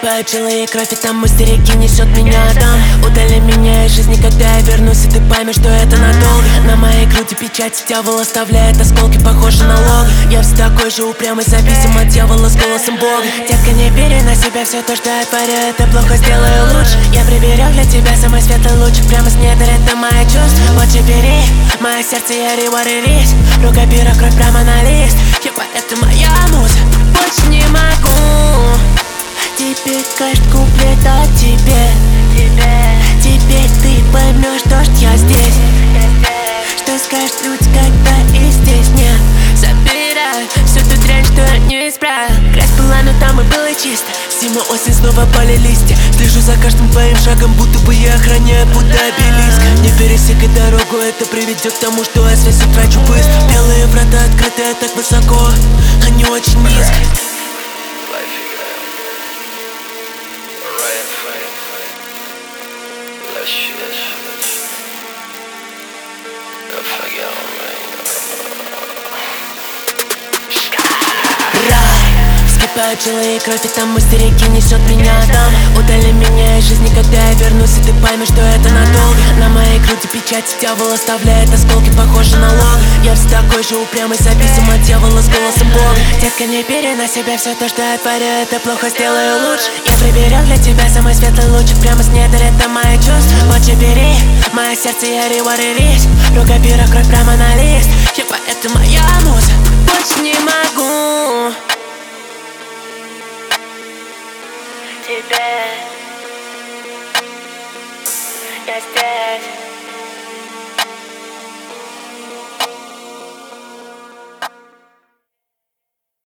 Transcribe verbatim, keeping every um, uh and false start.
Вскипают жилы и кровь, и там истерики несет меня там. Удали меня из жизни, когда я вернусь, и ты поймешь, что это надолго. На моей груди печать дьявол оставляет осколки, похожи на лог. Я все такой же упрямый, зависим от дьявола с голосом Бога. Детка, не бери на себя все то, что я творю, это плохо, сделаю лучше. Я приберег для тебя самый светлый луч, прямо с недр, это мои чувства. Вот же бери, мое сердце, я реварились. Рука пира, кровь прямо на лист. Ебать, это моя муза, больше не могу. Теперь каждый куплет от тебе. Теперь ты поймешь то, что я здесь. Что скажут люди, когда и здесь нет. Собираю всю ту дрянь, что я не исправил. Грязь была, но там и было чисто. Зима, осень, снова пали листья. Слежу за каждым твоим шагом, будто бы я охраняю, будто обелиск. Не пересекай дорогу, это приведет к тому, что я связь утрачу быстро. Белые врата открыты, так высоко, они очень низко. Вскипают жилы и кровь, и там истерики несет меня там. Удали меня из жизни, когда я вернусь, и ты поймешь, что это надолго. На моей груди печать дьявол оставляет осколки, похожи на лог. Я все такой же упрямый, зависим от дьявола с голосом Бога. Детка, не бери на себя все то, что я творю, это плохо, сделаю лучше. Я приберег для тебя самый светлый лучик, прямо с недр, это мои чувства. Вот же бери, мое сердце, я реварились. Рука пира, кровь прямо на лист. Ебать, это моя муза, больше не могу. Тебе я здесь.